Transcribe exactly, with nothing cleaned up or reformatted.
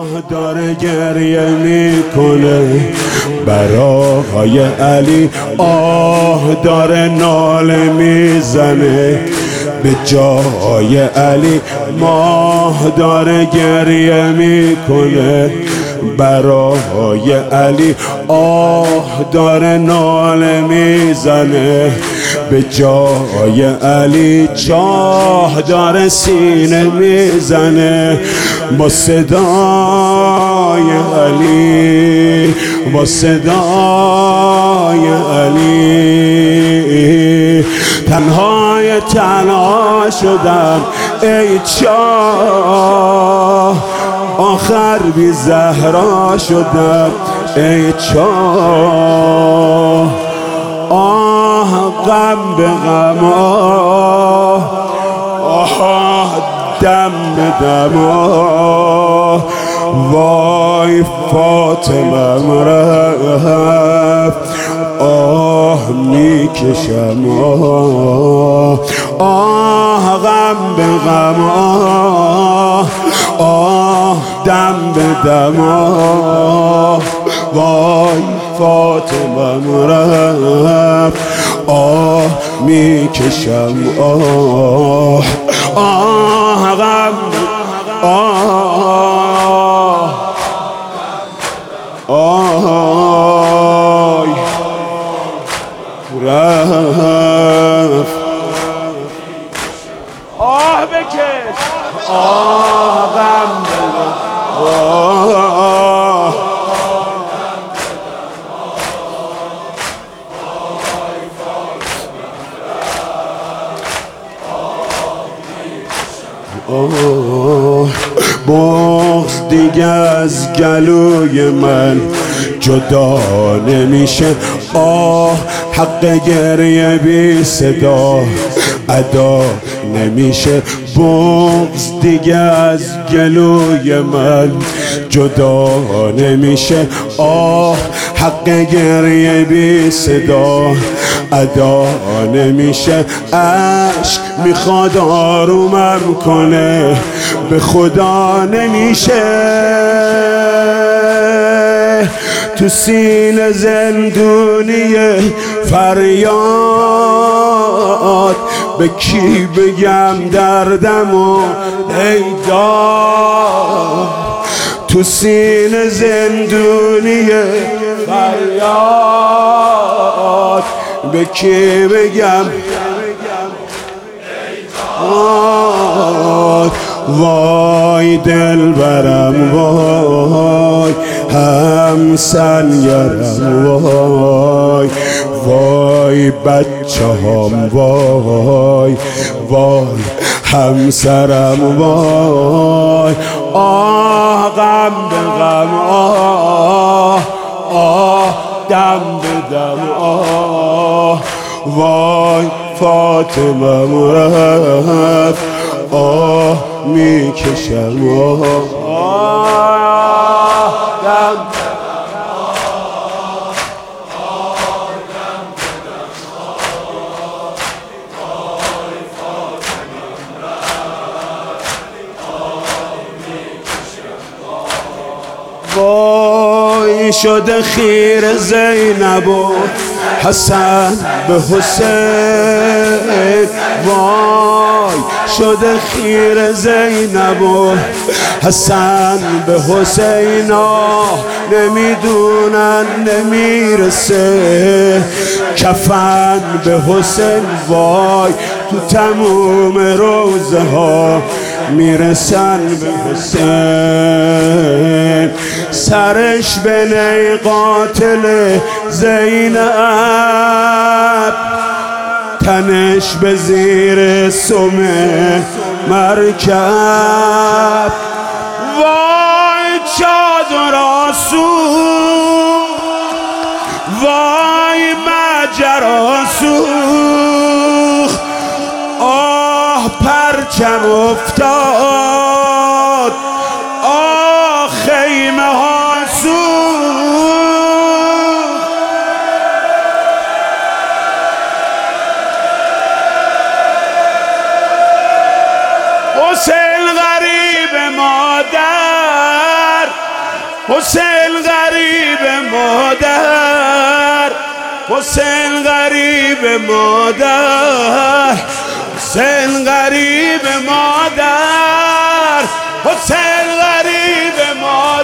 داره گریه میکنه برای علی، آه داره ناله میزنه به جای علی، ماه داره گریه میکنه برای علی، آه داره ناله میزنه به جای علی، چاه داره سینه میزنه با صدای علی، با صدای علی. تنهای تنها شدم ای چاه، آخر بی زهرا شدم ای چاه. آه غم به غم، آه آه دم به دم، آه وای فاطمه رفت، آه میکشم، آه آه غم به غم، آه آه دم به دم، آه وای فاطمه رفت، آه میکشم، آه آه غم، آه آه رفت، آه بکش، آه غم بده، آه آه بغض دیگه از گلوی من جدا نمیشه، آه حق گریه بی صدا ادا نمیشه، بغض دیگه از گلوی من جدا نمیشه، آه حق گریه بی صدا ادا نمیشه، عشق میخواد آرومم کنه به خدا نمیشه، تو سینه زندونیه فریاد، به کی بگم دردمو ای داد، تو سینه زندونیه فریاد، به کی بگم آه وای دل برم، وای هم سنگرم، وای وای بچه هم، وای وای همسرم، وای آه غم به غم، آه آه دم به دم، آه وای فاطمه رفت، آه میکشم، آه آه دم وای شده خیر زینب و حسن به حسین، وای شده خیر زینب و حسن به حسین، آه نمیدونن نمیرسه کفن به حسین، وای تو تموم روزه ها میرسن به حسین، سرش به نی قاتل زینب، تنش به زیر سم مرکب، وای چادر آسود، وای مجرا سوخت، آه پرچم افتاد، آه خیمه ها سوخت، حسین غریب مادر حسین غریب مادر، حسین غریب مادر، حسین غریب مادر، حسین غریب مادر.